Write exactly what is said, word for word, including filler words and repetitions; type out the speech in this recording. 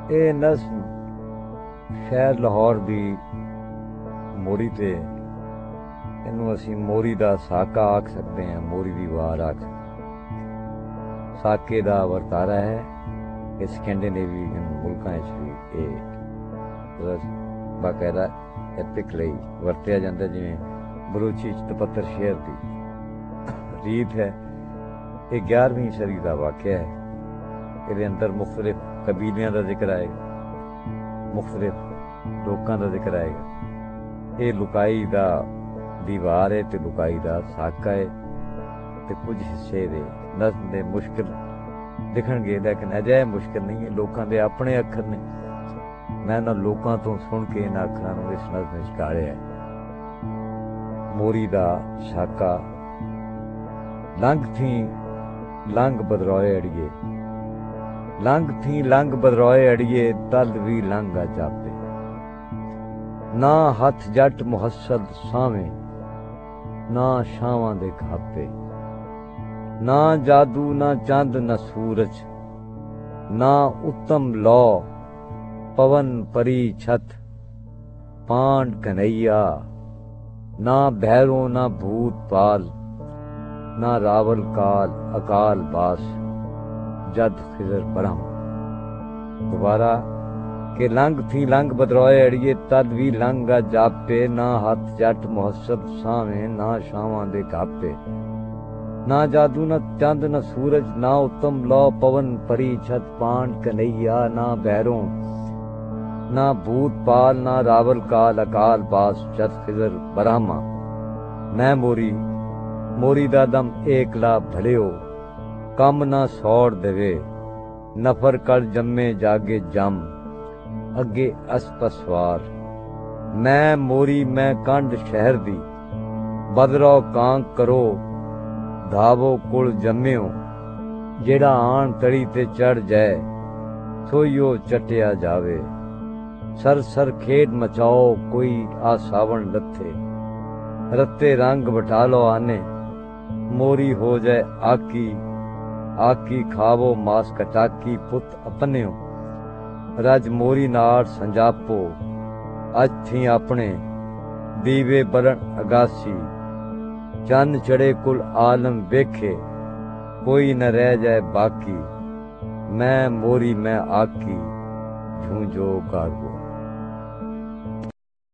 ਇਹ ਨਜ਼ਮ ਸ਼ਹਿਰ ਲਾਹੌਰ ਦੀ ਮੋਰੀ ਤੇ ਇਹਨੂੰ ਅਸੀਂ ਮੋਰੀ ਦਾ ਸਾਕਾ ਆਖ ਸਕਦੇ ਹਾਂ, ਮੋਰੀ ਦੀ ਵਾਰ ਆਖ ਸਕਦੇ। ਸਾਕੇ ਦਾ ਵਰਤਾਰਾ ਹੈ ਇਹ ਸਕੈਂਡੀਨੇਵੀਅਨ ਮੁਲਕਾਂ ਵਿੱਚ ਵੀ ਇਹ ਬਾਕਾਇਦਾ ਐਪਿਕ ਲਈ ਵਰਤਿਆ ਜਾਂਦਾ, ਜਿਵੇਂ ਬਰੂਚੀ ਚ ਤਪੱਤਰ ਸ਼ੇਰ ਦੀ ਰੀਤ ਹੈ। ਇਹ ਗਿਆਰਵੀਂ ਸਦੀ ਦਾ ਵਾਕਿਆ ਹੈ। ਇਹਦੇ ਅੰਦਰ ਮੁਖਤਲਿਫ ਕਬੀਲਿਆਂ ਦਾ ਜ਼ਿਕਰ ਆਏਗਾ, ਮੁਖਤਲਿਫ ਲੋਕਾਂ ਦਾ ਜ਼ਿਕਰ ਆਏਗਾ। ਇਹ ਲੁਕਾਈ ਦਾ ਦੀਵਾਰ ਹੈ ਤੇ ਲੁਕਾਈ ਦਾ ਸਾਕਾ ਹੈ ਤੇ ਕੁਝ ਹਿੱਸੇ ਦੇ ਨਜ਼ਮ ਦੇ ਮੁਸ਼ਕਿਲ ਦਿਖਣਗੇ, ਲੇਕਿਨ ਅਜਿਹੇ ਮੁਸ਼ਕਿਲ ਨਹੀਂ ਹੈ। ਲੋਕਾਂ ਦੇ ਆਪਣੇ ਅੱਖਰ ਨੇ। ਮੈਂ ਇਹਨਾਂ ਲੋਕਾਂ ਤੋਂ ਸੁਣ ਕੇ ਇਹਨਾਂ ਅੱਖਰਾਂ ਨੂੰ ਇਸ ਨਜ਼ਮ ਵਿੱਚ ਗਾਲਿਆ। ਮੋਰੀ ਦਾ ਸਾਕਾ ਲੰਘ ਥੀ ਲੰਘ ਬਦਰੋਏ ਅੜੀਏ, ਲੰਘ ਥੀ ਲੰਘ ਬਦਰੋਏ ਅੜੀਏ, ਤਲ ਵੀ ਲੰਘ ਜਾਪੇ। ਨਾ ਹੱਥ ਜੱਟ ਮੁਹੱਸਦ ਸਾਵੇਂ, ਨਾ ਛਾਵਾਂ ਦੇ ਖਾਪੇ। ਨਾ ਜਾਦੂ ਨਾ ਚੰਦ ਨਾ ਸੂਰਜ, ਨਾ ਉੱਤਮ ਲੋ ਪਵਨ ਪਰੀ ਛਤ। ਪਾਂਡ ਕਨਈਆ ਨਾ ਭੈਰੋ ਨਾ ਭੂਤ ਪਾਲ, ਨਾ ਰਾਵਲ ਕਾਲ ਅਕਾਲ ਬਾਸ, ਜਦ ਖਿਜ਼ਰ ਬਰਹਮ। दोबारा के लंघ थी लंघ बदरोए अड़िए, तद भी लंघ जापे। ना हथ जट मुहस्सब सावें, ना छावां दे कापे। ना जादू ना चंद ना सूरज, ना उत्तम लौ पवन परी छत। पांड कन्हैया ना भैरों ना भूत पाल, ना रावल काल अकाल बास, जद खिजर बरहमा। मैं मोरी मोरी दा दम एकला भलियो, कम ना सौड़ देवे। नफर कर जम्मे जागे जम, अगे असपसवार। मैं मोरी मैं कंड शहर दी, बदरो कांक करो धावो कुल जम्मियो। जेड़ा आन तड़ी ते चढ़ जाए, सोइयो चटिया जावे। सर सर खेड मचाओ कोई आ सावण लथे, रत्ते रंग बटालो आने। मोरी हो जाए आकी, आकी खावो मास कटाकी। पुत अपन्यो रज मोरी नार संजापो, अज थी अपने दीवे बरन अगासी। चन चढ़े कुल आलम वेखे, कोई न रह जाए बाकी। मैं मोरी मैं आकी, झूंझो गागो।